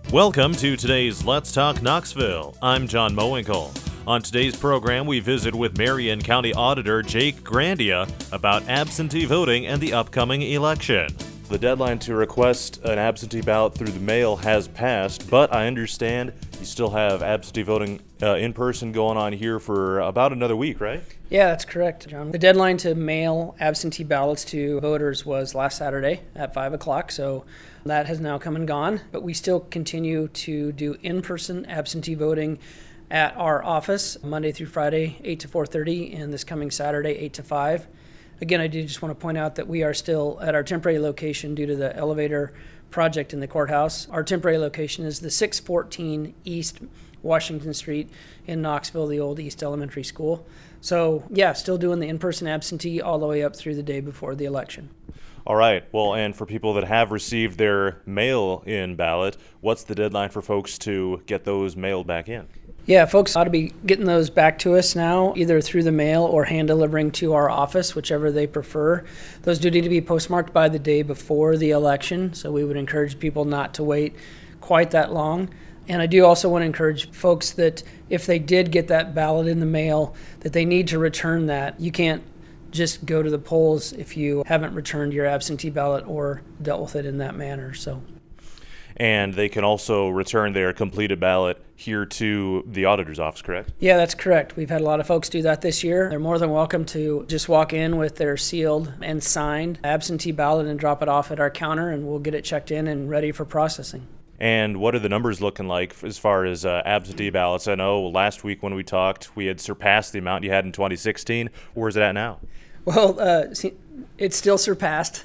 Welcome to today's Let's Talk Knoxville. I'm John Mowinkle. On today's program, we visit with Marion County Auditor Jake Grandia about absentee voting and the upcoming election. The deadline to request an absentee ballot through the mail has passed, but I understand you still have absentee voting in person going on here for about another week, right? Yeah, that's correct, John. The deadline to mail absentee ballots to voters was last Saturday at 5 o'clock, so that has now come and gone. But we still continue to do in-person absentee voting at our office Monday through Friday, 8 to 4:30, and this coming Saturday, 8 to 5. Again, I do just want to point out that we are still at our temporary location due to the elevator project in the courthouse. Our temporary location is the 614 East Washington Street in Knoxville, the old East Elementary School. So, yeah, still doing the in-person absentee all the way up through the day before the election. All right. Well, and for people that have received their mail-in ballot, what's the deadline for folks to get those mailed back in? Yeah, folks ought to be getting those back to us now, either through the mail or hand delivering to our office, whichever they prefer. Those do need to be postmarked by the day before the election, so we would encourage people not to wait quite that long. And I do also want to encourage folks that if they did get that ballot in the mail, that they need to return that. You can't just go to the polls if you haven't returned your absentee ballot or dealt with it in that manner. And they can also return their completed ballot here to the auditor's office, correct? Yeah, that's correct. We've had a lot of folks do that this year. They're more than welcome to just walk in with their sealed and signed absentee ballot and drop it off at our counter, and we'll get it checked in and ready for processing. And what are the numbers looking like as far as absentee ballots? I know last week when we talked, we had surpassed the amount you had in 2016. Where's it at now? Well, it's still surpassed.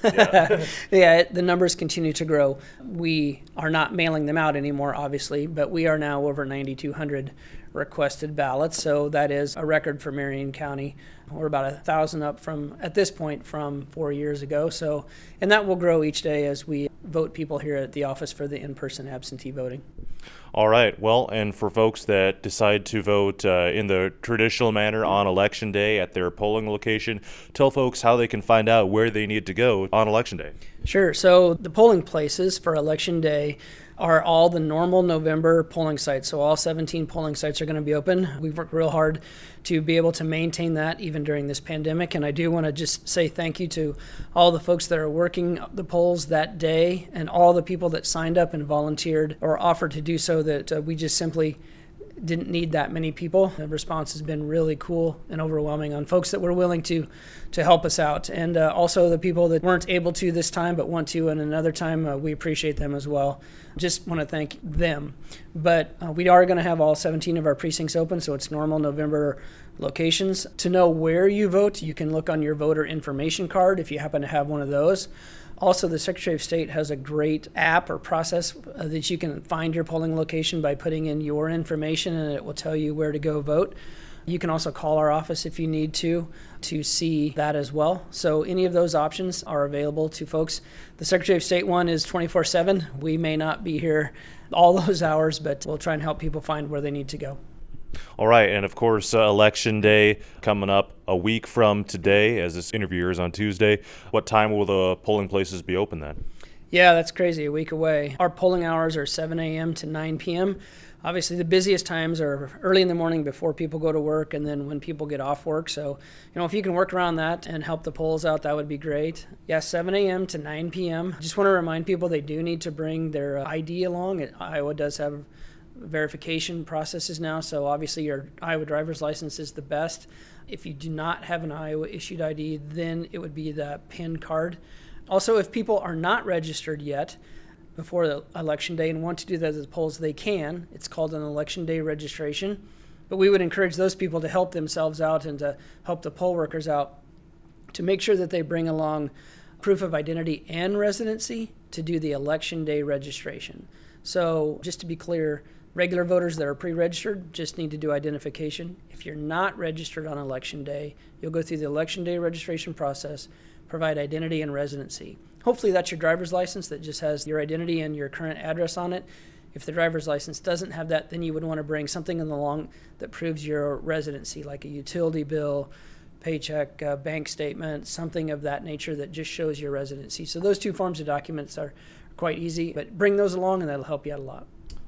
Yeah, the numbers continue to grow. We are not mailing them out anymore, obviously, but we are now over 9,200 requested ballots. So that is a record for Marion County. We're about 1,000 up at this point from 4 years ago. So, and that will grow each day as we vote people here at the office for the in-person absentee voting. All right. Well, and for folks that decide to vote in the traditional manner on Election Day at their polling location, tell folks how they can find out where they need to go on Election Day. Sure. So the polling places for Election Day are all the normal November polling sites. So all 17 polling sites are going to be open. We've worked real hard to be able to maintain that even during this pandemic. And I do want to just say thank you to all the folks that are working the polls that day and all the people that signed up and volunteered or offered to do so, that we just simply didn't need that many people. The response has been really cool and overwhelming on folks that were willing to help us out. And also the people that weren't able to this time but want to, and another time, we appreciate them as well. Just want to thank them. But we are going to have all 17 of our precincts open, so it's normal November locations. To know where you vote, you can look on your voter information card if you happen to have one of those. Also, the Secretary of State has a great app or process that you can find your polling location by putting in your information, and it will tell you where to go vote. You can also call our office if you need to see that as well. So any of those options are available to folks. The Secretary of State one is 24/7. We may not be here all those hours, but we'll try and help people find where they need to go. All right, and of course, Election Day coming up a week from today, as this interview is on Tuesday. What time will the polling places be open then? Yeah, that's crazy, a week away. Our polling hours are 7 a.m. to 9 p.m. Obviously, the busiest times are early in the morning before people go to work and then when people get off work. So, if you can work around that and help the polls out, that would be great. Yeah, 7 a.m. to 9 p.m. Just want to remind people they do need to bring their ID along. Iowa does have verification processes now, so obviously your Iowa driver's license is the best. If you do not have an Iowa issued ID, then it would be the PIN card. Also, if people are not registered yet before the election day and want to do that at the polls, they can. It's called an election day registration. But we would encourage those people to help themselves out and to help the poll workers out to make sure that they bring along proof of identity and residency to do the election day registration. So just to be clear, regular voters that are pre-registered just need to do identification. If you're not registered on Election Day, you'll go through the Election Day registration process, provide identity and residency. Hopefully that's your driver's license that just has your identity and your current address on it. If the driver's license doesn't have that, then you would want to bring something along that proves your residency, like a utility bill, paycheck, bank statement, something of that nature that just shows your residency. So those two forms of documents are quite easy, but bring those along and that'll help you out a lot.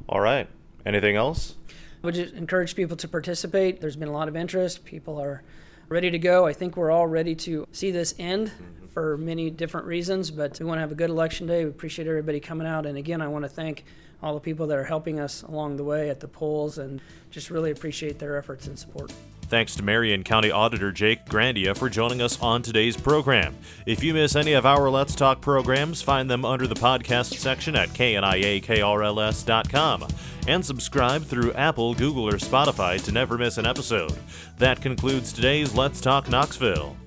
All right. Anything else? I would just encourage people to participate. There's been a lot of interest. People are ready to go. I think we're all ready to see this end for many different reasons, but we want to have a good election day. We appreciate everybody coming out. And again, I want to thank all the people that are helping us along the way at the polls and just really appreciate their efforts and support. Thanks to Marion County Auditor Jake Grandia for joining us on today's program. If you miss any of our Let's Talk programs, find them under the podcast section at kniakrls.com and subscribe through Apple, Google, or Spotify to never miss an episode. That concludes today's Let's Talk Knoxville.